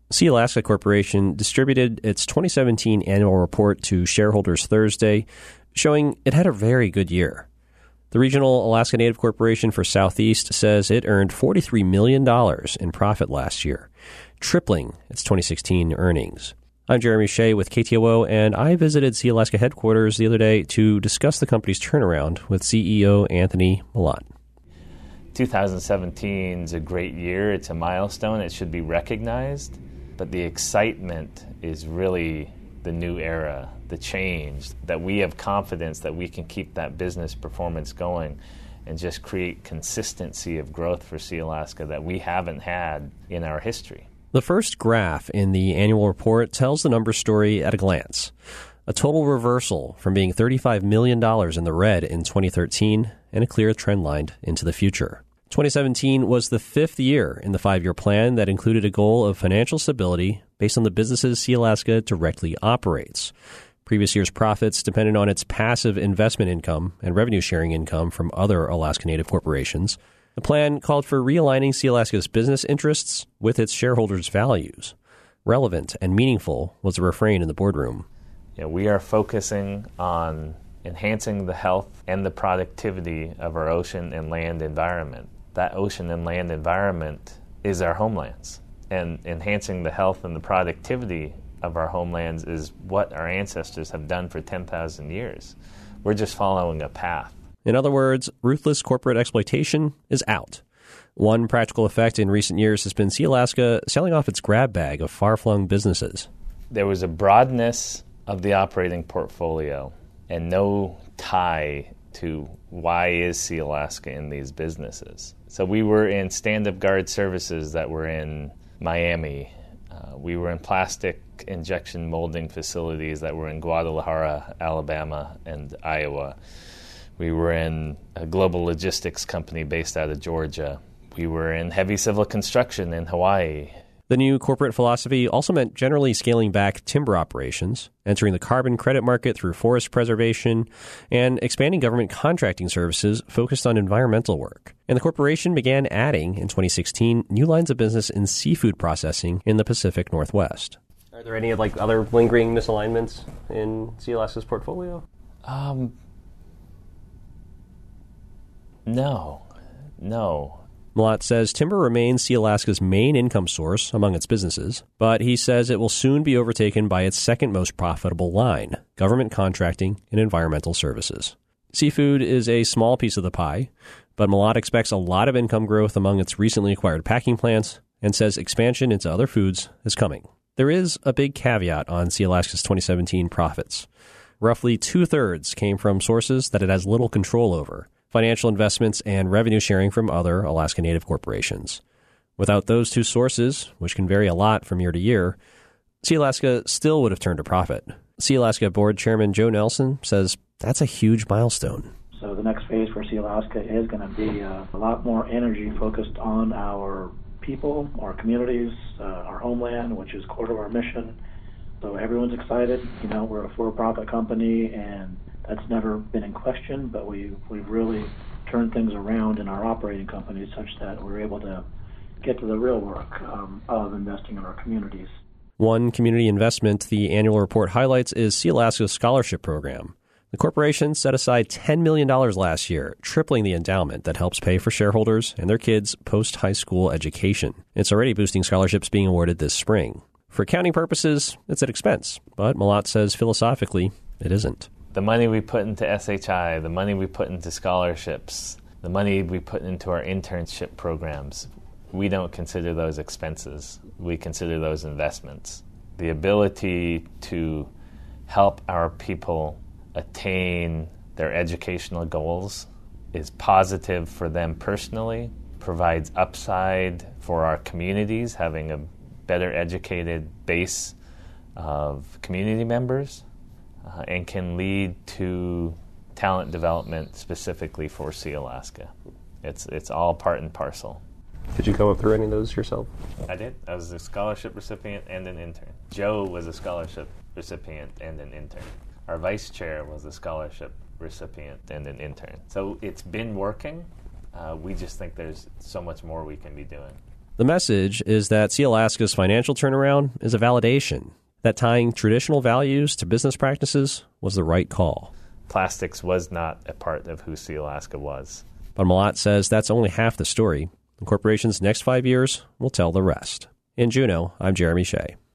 Sealaska Corporation distributed its 2017 annual report to shareholders Thursday, showing it had a very good year. The Regional Alaska Native Corporation for Southeast says it earned $43 million in profit last year, tripling its 2016 earnings. I'm Jeremy Shea with KTOO, and I visited Sealaska headquarters the other day to discuss the company's turnaround with CEO Anthony Malott. 2017 is a great year. It's a milestone. It should be recognized. But the excitement is really the new era, the change, that we have confidence that we can keep that business performance going and just create consistency of growth for Sealaska that we haven't had in our history. The first graph in the annual report tells the numbers story at a glance. A total reversal from being $35 million in the red in 2013 and a clear trend line into the future. 2017 was the fifth year in the five-year plan that included a goal of financial stability based on the businesses Sealaska directly operates. Previous year's profits depended on its passive investment income and revenue-sharing income from other Alaska Native corporations. The plan called for realigning Sealaska's business interests with its shareholders' values. Relevant and meaningful was the refrain in the boardroom. We are focusing on enhancing the health and the productivity of our ocean and land environment. That ocean and land environment is our homelands, and enhancing the health and the productivity of our homelands is what our ancestors have done for 10,000 years. We're just following a path. In other words, ruthless corporate exploitation is out. One practical effect in recent years has been Sealaska selling off its grab bag of far-flung businesses. There was a broadness of the operating portfolio and no tie to why is Sealaska in these businesses. So we were in stand-up guard services that were in Miami. We were in plastic injection molding facilities that were in Guadalajara, Alabama, and Iowa. We were in a global logistics company based out of Georgia. We were in heavy civil construction in Hawaii. The new corporate philosophy also meant generally scaling back timber operations, entering the carbon credit market through forest preservation, and expanding government contracting services focused on environmental work. And the corporation began adding, in 2016, new lines of business in seafood processing in the Pacific Northwest. Are there any other lingering misalignments in Sealaska's portfolio? No. Malott says timber remains Sealaska's main income source among its businesses, but he says it will soon be overtaken by its second most profitable line, government contracting and environmental services. Seafood is a small piece of the pie, but Malott expects a lot of income growth among its recently acquired packing plants and says expansion into other foods is coming. There is a big caveat on Sealaska's 2017 profits. Roughly two-thirds came from sources that it has little control over: financial investments and revenue sharing from other Alaska Native corporations. Without those two sources, which can vary a lot from year to year, Sealaska still would have turned a profit. Sealaska Board Chairman Joe Nelson says that's a huge milestone. So the next phase for Sealaska is going to be a lot more energy focused on our people, our communities, our homeland, which is core to our mission. So everyone's excited. We're a for-profit company, and that's never been in question, but we've really turned things around in our operating companies such that we're able to get to the real work of investing in our communities. One community investment the annual report highlights is Sealaska's scholarship program. The corporation set aside $10 million last year, tripling the endowment that helps pay for shareholders and their kids' post-high school education. It's already boosting scholarships being awarded this spring. For accounting purposes, it's an expense, but Malott says philosophically, it isn't. The money we put into SHI, the money we put into scholarships, the money we put into our internship programs, we don't consider those expenses. We consider those investments. The ability to help our people attain their educational goals is positive for them personally, provides upside for our communities, having a better educated base of community members, and can lead to talent development specifically for Sealaska. It's all part and parcel. Did you come up through any of those yourself? I did. I was a scholarship recipient and an intern. Joe was a scholarship recipient and an intern. Our vice chair was a scholarship recipient and an intern. So it's been working. We just think there's so much more we can be doing. The message is that Sea Alaska's financial turnaround is a validation that tying traditional values to business practices was the right call. Plastics was not a part of who Sea Alaska was. But Malat says that's only half the story. The corporation's next 5 years will tell the rest. In Juneau, I'm Jeremy Shea.